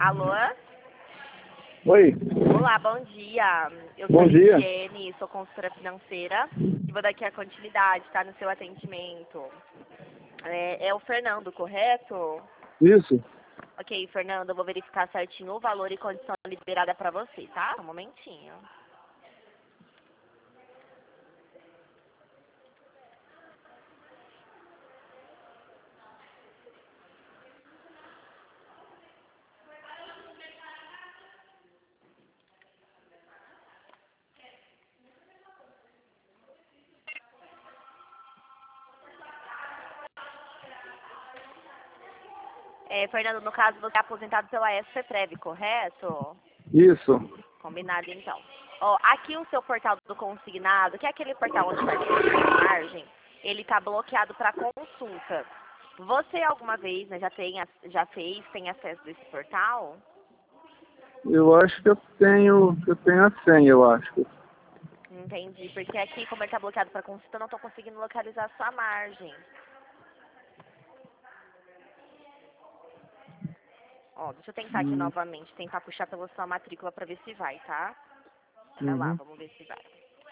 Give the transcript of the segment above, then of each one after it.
Alô? Oi, Olá, bom dia. Eu sou a bom dia. Lidiane, sou consultora financeira e vou dar aqui a continuidade, tá? No seu atendimento. É o Fernando, correto? Isso, Ok, Fernando, eu vou verificar certinho o valor e condição liberada pra você, tá? Um momentinho. Fernando, no caso, você é aposentado pela SCTREV, correto? isso. Combinado, então. Ó, aqui o seu portal do consignado, que é aquele portal onde faz a margem, ele tá bloqueado para consulta. Você alguma vez, né, já tem acesso desse portal? Eu acho que eu tenho a senha, eu acho. Entendi, porque aqui, como ele tá bloqueado para consulta, eu não tô conseguindo localizar a sua margem. Ó, deixa eu tentar aqui Hum, novamente, tentar puxar pela sua matrícula para ver se vai, tá? Vai lá, Uhum. vamos ver se vai.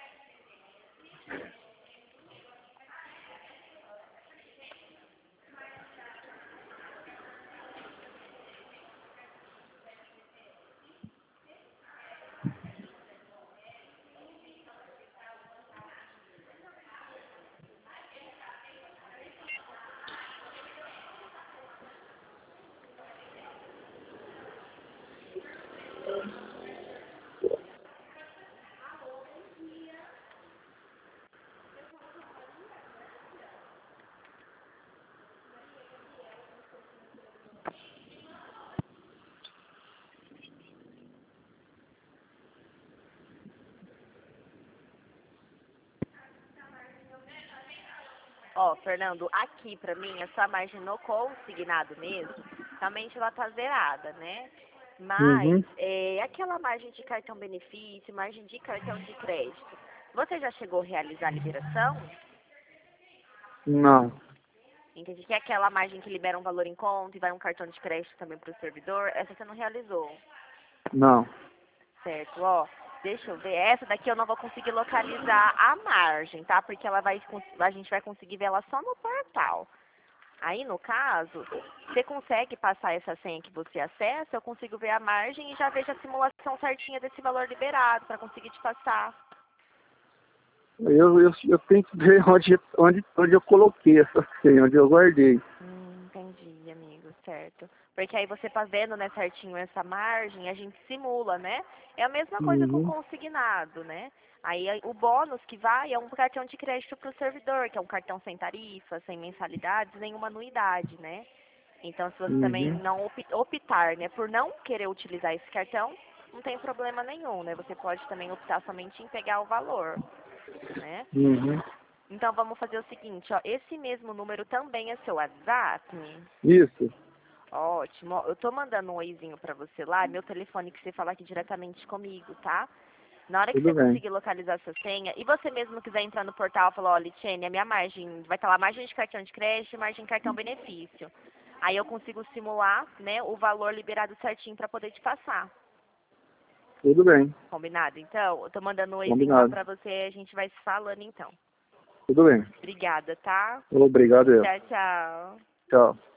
Ó, Fernando, aqui pra mim, a sua margem no consignado mesmo, realmente ela tá zerada, né? Mas, Uhum. aquela margem de cartão benefício, margem de cartão de crédito, você já chegou a realizar a liberação? Não, Entendi que é aquela margem que libera um valor em conta e vai um cartão de crédito também pro servidor, essa você não realizou. não. Certo, ó, deixa eu ver. Essa daqui eu não vou conseguir localizar a margem, tá? Porque a gente vai conseguir ver ela só no portal. Aí, no caso, você consegue passar essa senha que você acessa, eu consigo ver a margem e já vejo a simulação certinha desse valor liberado para conseguir te passar. Eu tenho que ver onde eu coloquei essa senha, onde eu guardei. Entendi, amigo, certo. Porque aí você tá vendo, né, certinho essa margem, a gente simula, né? É a mesma coisa com o Uhum. consignado, né? O bônus que vai é um cartão de crédito para o servidor, que é um cartão sem tarifa, sem mensalidades, nenhuma anuidade, né? Então, se você também Uhum. não optar, né, por não querer utilizar esse cartão, não tem problema nenhum, né? Você pode também optar somente em pegar o valor, né? Uhum. Então, vamos fazer o seguinte, ó, esse mesmo número também é seu WhatsApp? Isso, Ótimo. Ó, eu tô mandando um oizinho pra você lá, é meu telefone que você fala aqui diretamente comigo, tá? Na hora que tudo você bem. conseguir localizar essa senha, e você mesmo quiser entrar no portal e falar, ó, Litiene, a minha margem, vai estar lá margem de cartão de crédito e margem de cartão benefício. Aí eu consigo simular, né, o valor liberado certinho pra poder te passar. Tudo bem. Combinado? Então, eu tô mandando um oizinho lá Combinado. pra você e a gente vai se falando então. Tudo bem. Obrigada, tá? Obrigado, eu. Tchau, tchau. Tchau.